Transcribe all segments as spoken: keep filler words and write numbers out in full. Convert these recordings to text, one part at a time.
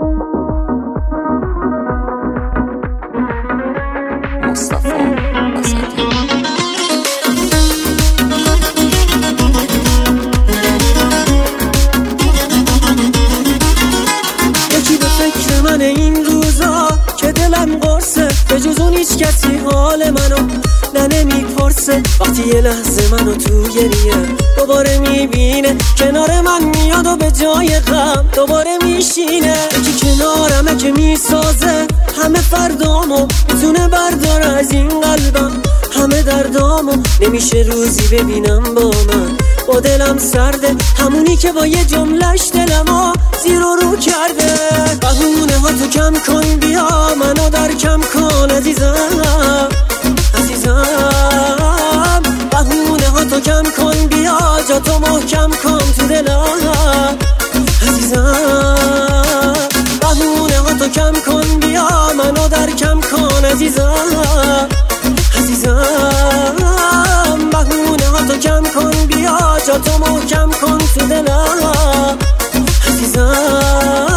من این روزا که دلم قرصه، به جز اون هیچ کسی حال منو نه نمیپرسه. وقتی یه لحظه منو تو گریه دوباره میبینه، کنار من میاد و به جای غم دوباره میشینه. یکی کنارمه که میسازه همه فردامو، میتونه برداره از این قلبم همه دردامو. نمیشه روزی ببینم با من با دلم سرده، همونی که با یه جملهش دلمو زیر و رو کرده. بهونه ها تو کم کن، بیا منو در کم کن عزیزم عزیزم. بهونه ها تو کم کن، بیا جا تو محکم کن تو دلم عزیزم. بهونه ها تو کم کن، بیا منو در کم کن عزیزم عزیزم. بهونه ها تو کم کن، بیا جا تو محکم کن تو دلم عزیزم.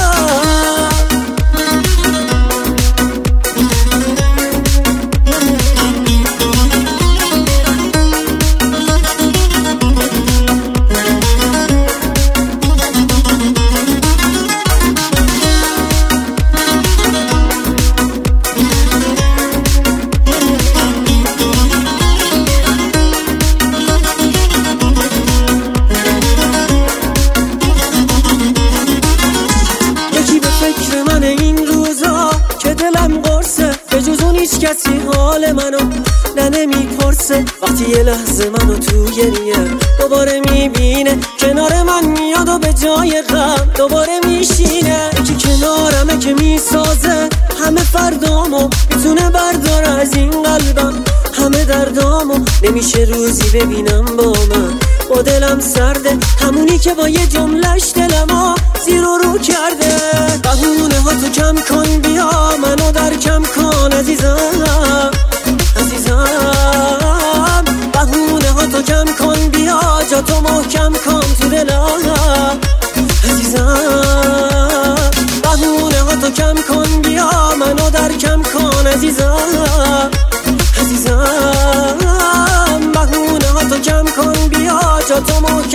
کسی حال منو نه نمیپرسه. وقتی یه لحظه منو تو گریه دوباره میبینه، کنار من میاد و به جای غم دوباره میشینه. یکی کنارمه که میسازه همه فردامو، میتونه برداره از این قلبم همه دردامو. نمیشه روزی ببینم با من با دلم سرده، همونی که با یه جملهش دلمو زیر و رو کرده. بهونه ها تو کم کن، بیا منو در کم کن عزیزم عزیزم. بهونه ها تو کم کن، بیا جا تو محکم کن تو دلم عزیزم. بهونه ها تو کم کن، بیا منو در کم کن عزیزم عزیزم. بهونه ها تو کم کن، بیا جا تو محکم